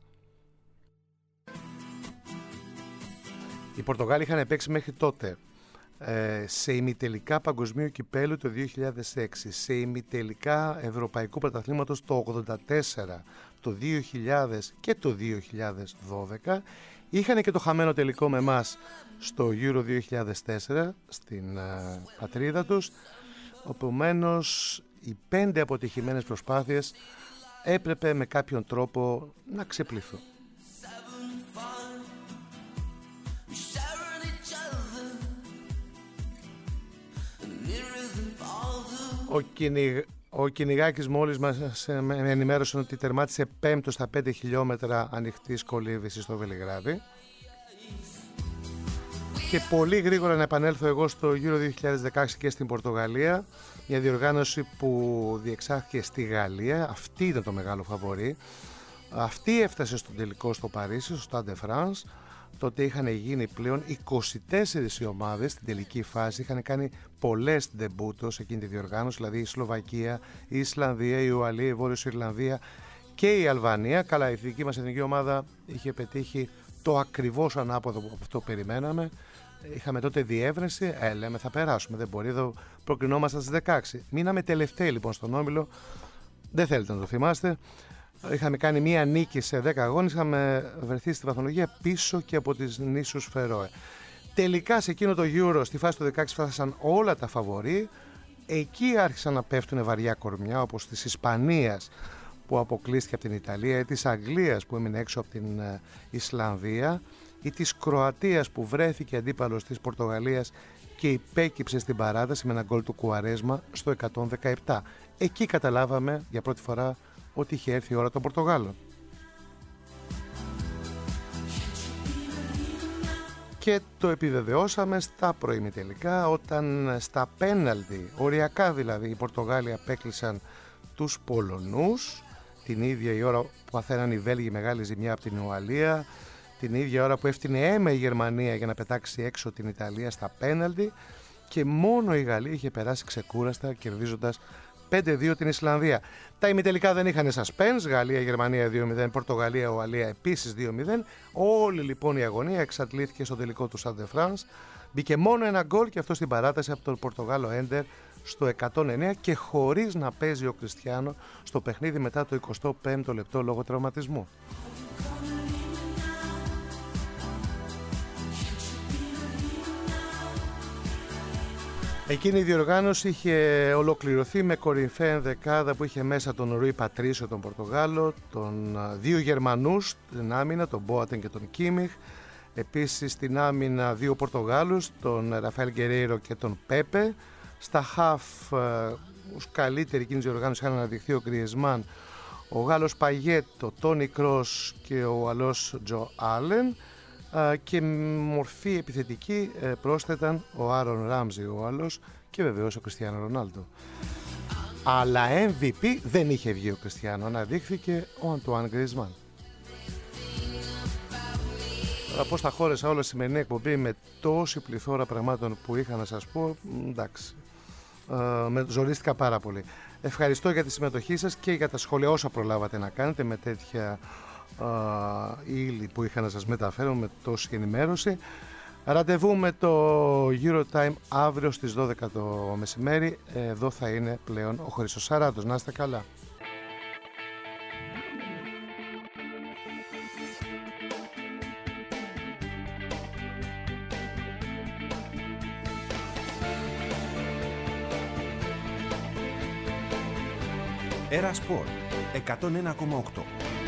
Οι Πορτογάλοι είχαν παίξει μέχρι τότε σε ημιτελικά παγκοσμίου κυπέλου το 2006, σε ημιτελικά ευρωπαϊκού πρωταθλήματος το 1984, το 2000 και το 2012. Είχαν και το χαμένο τελικό με εμάς στο Euro 2004 στην πατρίδα τους. Επομένως, οι 5 αποτυχημένες προσπάθειες έπρεπε με κάποιον τρόπο να ξεπληθούν. Ο κυνηγάκης μόλις μας ενημέρωσε ότι τερμάτισε 5ο στα 5 χιλιόμετρα ανοιχτής κολύμβησης στο Βελιγράδι. Και πολύ γρήγορα να επανέλθω εγώ στο Euro 2016 και στην Πορτογαλία, μια διοργάνωση που διεξάχθηκε στη Γαλλία. Αυτή ήταν το μεγάλο φαβορί. Αυτή έφτασε στον τελικό στο Παρίσι, στο Stade de France. Τότε είχαν γίνει πλέον 24 οι ομάδες στην τελική φάση. Είχαν κάνει πολλές ντεμπούτο σε εκείνη τη διοργάνωση, δηλαδή η Σλοβακία, η Ισλανδία, η Ουαλία, η Βόρειος Ιρλανδία και η Αλβανία. Καλά, η δική μας εθνική ομάδα είχε πετύχει το ακριβώς ανάποδο από αυτό που περιμέναμε. Είχαμε τότε διεύρυνση, λέμε θα περάσουμε, δεν μπορεί, εδώ προκρινόμασταν στις 16. Μείναμε τελευταίοι λοιπόν στον όμιλο, δεν θέλετε να το θυμάστε. Είχαμε κάνει μία νίκη σε 10 αγώνες, είχαμε βρεθεί στη βαθμολογία πίσω και από τις νήσους Φερόε. Τελικά σε εκείνο το Euro, στη φάση του 16, φτάσαν όλα τα φαβορί. Εκεί άρχισαν να πέφτουν βαριά κορμιά, όπως της Ισπανίας που αποκλείστηκε από την Ιταλία, ή της Αγγλίας που έμεινε έξω από την Ισλανδία, ή της Κροατίας που βρέθηκε αντίπαλος της Πορτογαλίας και υπέκυψε στην παράταση με ένα γκολ του Κουαρέσμα στο 117. Εκεί καταλάβαμε για πρώτη φορά ότι είχε έρθει η ώρα των Πορτογάλων. Και το επιβεβαιώσαμε στα προημιτελικά, όταν στα πέναλτι, οριακά δηλαδή, οι Πορτογάλοι απέκλεισαν τους Πολωνούς, την ίδια η ώρα που αθέναν οι Βέλγοι μεγάλη ζημιά από την Ουαλία, την ίδια ώρα που έφτιανε αίμα η Γερμανία για να πετάξει έξω την Ιταλία στα πέναλτι, και μόνο η Γαλλία είχε περάσει ξεκούραστα κερδίζοντας 5-2 την Ισλανδία. Τα ημιτελικά δεν είχαν suspense. Γαλλία, Γερμανία 2-0, Πορτογαλία, Ουαλία επίσης 2-0. Όλη λοιπόν η αγωνία εξαντλήθηκε στο τελικό του Stade de France. Μπήκε μόνο ένα γκολ, και αυτό στην παράταση από τον Πορτογάλο Έντερ στο 109, και χωρίς να παίζει ο Κριστιάνο στο παιχνίδι μετά το 25ο λεπτό λόγω τραυματισμού. Εκείνη η διοργάνωση είχε ολοκληρωθεί με κορυφαία ενδεκάδα που είχε μέσα τον Ρουί Πατρίσιο, τον Πορτογάλο, τον δύο Γερμανούς στην άμυνα, τον Μπόατεν και τον Κίμιχ. Επίσης στην άμυνα δύο Πορτογάλους, τον Ραφαέλ Γκερέιρο και τον Πέπε. Στα χαφ, ως καλύτερη εκείνη διοργάνωση είχαν αναδειχθεί ο Γκριεσμάν, ο Γάλλος Παγιέτ, ο Τόνι Κρος και ο Ουαλός Τζο Άλεν. και μορφή επιθετική πρόσθεταν ο Άρον Ράμζι ο άλλος και βεβαίως ο Κριστιάνο Ρονάλντο. Αλλά MVP δεν είχε βγει ο Κριστιάνο, αναδείχθηκε ο Αντουάν Γκρίζμαν. Τώρα πώς τα χώреσα όλα σημερινή εκπομπή με τόση πληθώρα πραγμάτων που είχα να σας πω, εντάξει, ζορίστηκα πάρα πολύ. Ευχαριστώ για τη συμμετοχή σας και για τα σχόλια όσα προλάβατε να κάνετε με τέτοια ύλη που είχα να σας μεταφέρω, με τόση ενημέρωση. Ραντεβού με το Eurotime αύριο στις 12 το μεσημέρι. Εδώ θα είναι πλέον ο Χρήστος Σαράντος. Να είστε καλά. Era Sport 101,8.